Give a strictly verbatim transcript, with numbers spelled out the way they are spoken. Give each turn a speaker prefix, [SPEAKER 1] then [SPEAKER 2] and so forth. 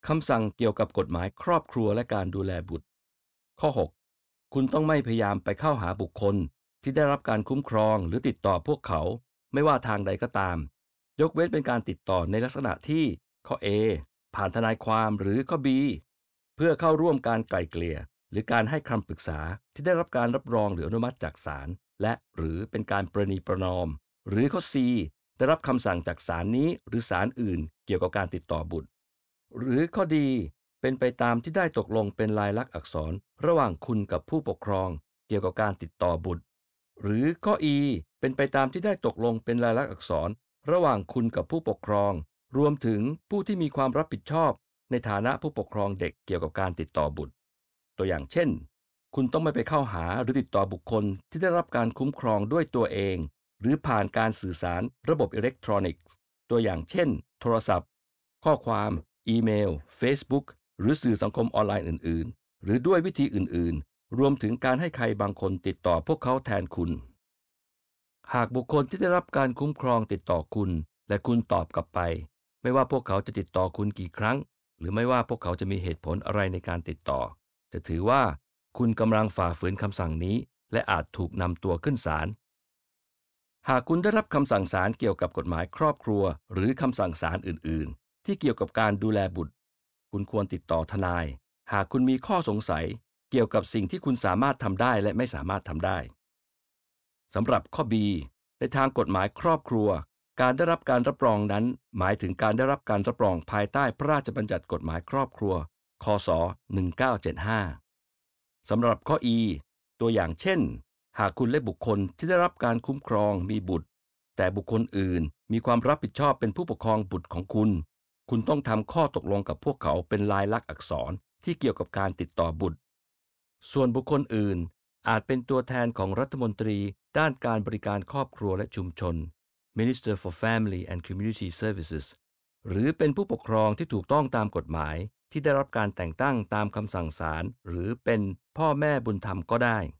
[SPEAKER 1] คำสั่งเกี่ยวกับกฎหมายครอบครัวและการดูแลบุตรข้อหกคุณต้องไม่พยายามไปเข้าหาบุคคลที่ได้รับการคุ้มครองหรือติดต่อพวกเขาไม่ว่าทางใดก็ตามยกเว้นเป็นการติดต่อในลักษณะที่ข้อ A ผ่านทนายความหรือข้อ B เพื่อเข้าร่วมการไกล่เกลี่ยหรือการให้คำปรึกษาที่ได้รับการรับรองหรืออนุมัติจากศาลและหรือเป็นการประนีประนอมหรือข้อ C ได้รับคำสั่งจากศาลนี้หรือศาลอื่นเกี่ยวกับการติดต่อบุตรหรือข้อดีเป็นไปตามที่ได้ตกลงเป็นลายลักษณ์อักษรระหว่างคุณกับผู้ปกครองเกี่ยวกับการติดต่อบุตรหรือข้อ E เป็นไปตามที่ได้ตกลงเป็นลายลักษณ์อักษรระหว่างคุณกับผู้ปกครองรวมถึงผู้ที่มีความรับผิดชอบในฐานะผู้ปกครองเด็กเกี่ยวกับการติดต่อบุตรตัวอย่างเช่นคุณต้องไม่ไปเข้าหาหรือติดต่อบุคคลที่ได้รับการคุ้มครองด้วยตัวเองหรือผ่านการสื่อสารระบบอิเล็กทรอนิกส์ตัวอย่างเช่นโทรศัพท์ข้อความอีเมล Facebook หรือสื่อสังคมออนไลน์อื่นๆหรือด้วยวิธีอื่นๆรวมถึงการให้ใครบางคนติดต่อพวกเขาแทนคุณหากบุคคลที่ได้รับการคุ้มครองติดต่อคุณและคุณตอบกลับไปไม่ว่าพวกเขาจะติดต่อคุณกี่ครั้งหรือไม่ว่าพวกเขาจะมีเหตุผลอะไรในการติดต่อจะถือว่าคุณกำลังฝ่าฝืนคำสั่งนี้และอาจถูกนำตัวขึ้นศาลหากคุณได้รับคำสั่งศาลเกี่ยวกับกฎหมายครอบครัวหรือคำสั่งศาลอื่นๆที่เกี่ยวกับการดูแลบุตรคุณควรติดต่อทนายหากคุณมีข้อสงสัยเกี่ยวกับสิ่งที่คุณสามารถทำได้และไม่สามารถทำได้สำหรับข้อ B ในทางกฎหมายครอบครัวการได้รับการรับรองนั้นหมายถึงการได้รับการรับรองภายใต้พระราชบัญญัติกฎหมายครอบครัวคศหนึ่งเก้าเจ็ดห้าสำหรับข้อ E ตัวอย่างเช่นหากคุณและบุคคลที่ได้รับการคุ้มครองมีบุตรแต่บุคคลอื่นมีความรับผิดชอบเป็นผู้ปกครองบุตรของคุณคุณต้องทำข้อตกลงกับพวกเขาเป็นลายลักษณ์อักษรที่เกี่ยวกับการติดต่อบุตรส่วนบุคคลอื่นอาจเป็นตัวแทนของรัฐมนตรีด้านการบริการครอบครัวและชุมชน Minister for Family and Community Services หรือเป็นผู้ปกครองที่ถูกต้องตามกฎหมายที่ได้รับการแต่งตั้งตามคำสั่งศาลหรือเป็นพ่อแม่บุญธรรมก็ได้